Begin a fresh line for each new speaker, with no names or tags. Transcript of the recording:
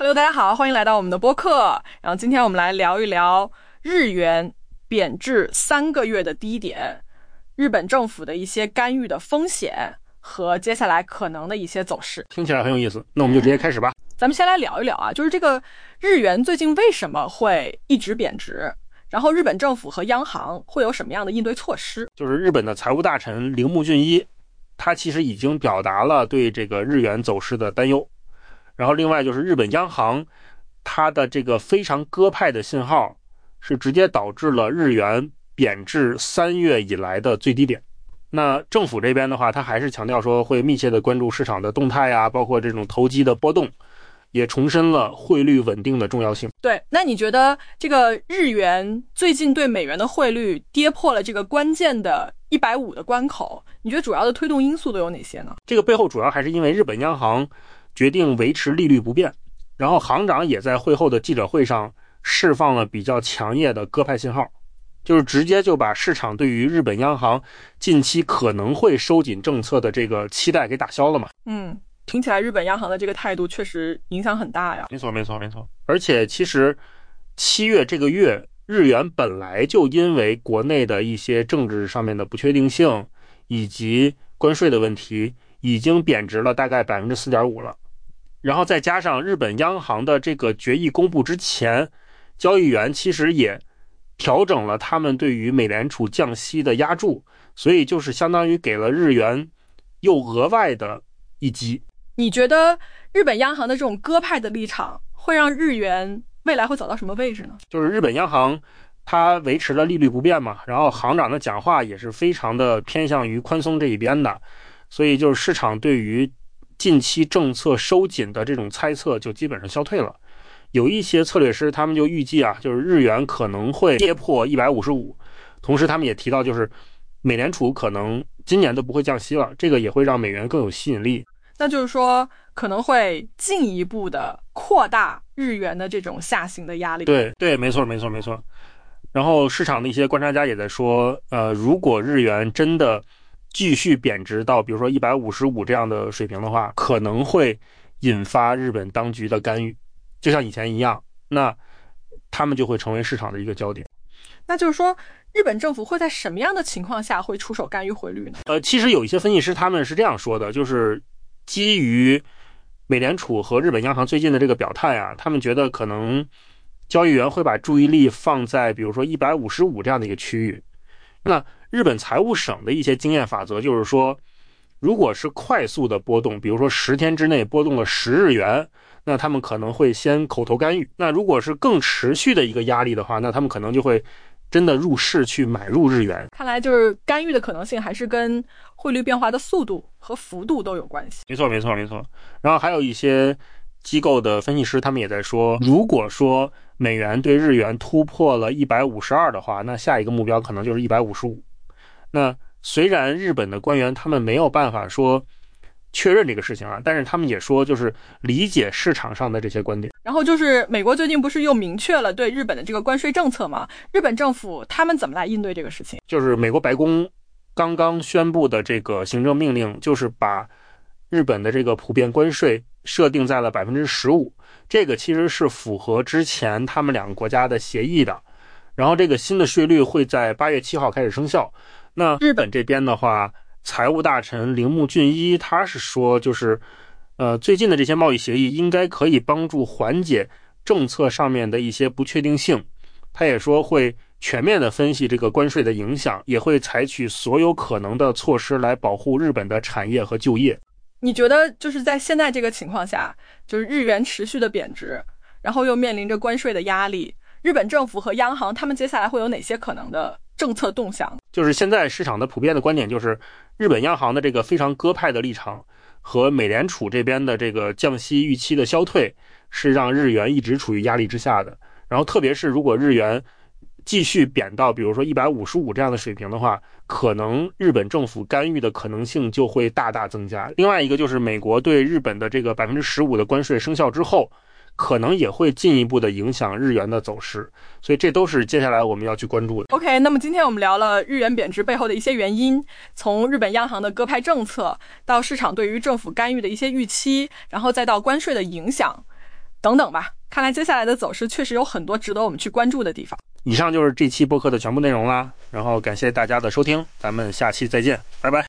Hello， 大家好，欢迎来到我们的播客。然后今天我们来聊一聊日元贬值3个月的低点，日本政府的一些干预的风险和接下来可能的一些走势。
听起来很有意思，那我们就直接开始吧。
咱们先来聊一聊啊，就是这个日元最近为什么会一直贬值，然后日本政府和央行会有什么样的应对措施。
就是日本的财务大臣铃木俊一，他其实已经表达了对这个日元走势的担忧。然后另外就是日本央行，它的这个非常鸽派的信号是直接导致了日元贬至3月以来的最低点。那政府这边的话，他还是强调说会密切的关注市场的动态啊，包括这种投机的波动，也重申了汇率稳定的重要性。
对，那你觉得这个日元最近对美元的汇率跌破了这个关键的150的关口，你觉得主要的推动因素都有哪些呢？
这个背后主要还是因为日本央行决定维持利率不变，然后行长也在会后的记者会上释放了比较强烈的鸽派信号，就是直接就把市场对于日本央行近期可能会收紧政策的这个期待给打消了嘛。
听起来日本央行的这个态度确实影响很大呀。
没错。而且其实7月这个月，日元本来就因为国内的一些政治上面的不确定性以及关税的问题，已经贬值了大概 4.5% 了。然后再加上日本央行的这个决议公布之前，交易员其实也调整了他们对于美联储降息的压注，所以就是相当于给了日元又额外的一击。
你觉得日本央行的这种鸽派的立场会让日元未来会走到什么位置呢？
就是日本央行它维持了利率不变嘛，然后行长的讲话也是非常的偏向于宽松这一边的，所以就是市场对于近期政策收紧的这种猜测就基本上消退了。有一些策略师他们就预计啊，就是日元可能会跌破155，同时他们也提到就是美联储可能今年都不会降息了，这个也会让美元更有吸引力。
那就是说可能会进一步的扩大日元的这种下行的压力。
对，没错。然后市场的一些观察家也在说，如果日元真的继续贬值到比如说155这样的水平的话，可能会引发日本当局的干预，就像以前一样，那他们就会成为市场的一个焦点。
那就是说日本政府会在什么样的情况下会出手干预汇率呢？
其实有一些分析师他们是这样说的，就是基于美联储和日本央行最近的这个表态啊，他们觉得可能交易员会把注意力放在比如说155这样的一个区域。那日本财务省的一些经验法则就是说，如果是快速的波动，比如说10天之内波动了10日元，那他们可能会先口头干预。那如果是更持续的一个压力的话，那他们可能就会真的入市去买入日元。
看来就是干预的可能性还是跟汇率变化的速度和幅度都有关系。
没错。然后还有一些机构的分析师他们也在说，如果说美元对日元突破了152的话，那下一个目标可能就是155。那虽然日本的官员他们没有办法说确认这个事情啊，但是他们也说就是理解市场上的这些观点。
然后就是美国最近不是又明确了对日本的这个关税政策吗？日本政府他们怎么来应对这个事情？
就是美国白宫刚刚宣布的这个行政命令，就是把日本的这个普遍关税设定在了 15%， 这个其实是符合之前他们两个国家的协议的。然后这个新的税率会在8月7号开始生效。那日本这边的话，财务大臣铃木俊一他是说，就是最近的这些贸易协议应该可以帮助缓解政策上面的一些不确定性。他也说会全面的分析这个关税的影响，也会采取所有可能的措施来保护日本的产业和就业。
你觉得就是在现在这个情况下，就是日元持续的贬值，然后又面临着关税的压力，日本政府和央行他们接下来会有哪些可能的政策动向？
就是现在市场的普遍的观点就是日本央行的这个非常鸽派的立场和美联储这边的这个降息预期的消退是让日元一直处于压力之下的。然后特别是如果日元继续贬到比如说155这样的水平的话，可能日本政府干预的可能性就会大大增加。另外一个就是美国对日本的这个 15% 的关税生效之后，可能也会进一步的影响日元的走势，所以这都是接下来我们要去关注的。
OK， 那么今天我们聊了日元贬值背后的一些原因，从日本央行的鸽派政策到市场对于政府干预的一些预期，然后再到关税的影响。 等等吧。看来接下来的走势确实有很多值得我们去关注的地方。
以上就是这期播客的全部内容啦，然后感谢大家的收听，咱们下期再见，拜拜。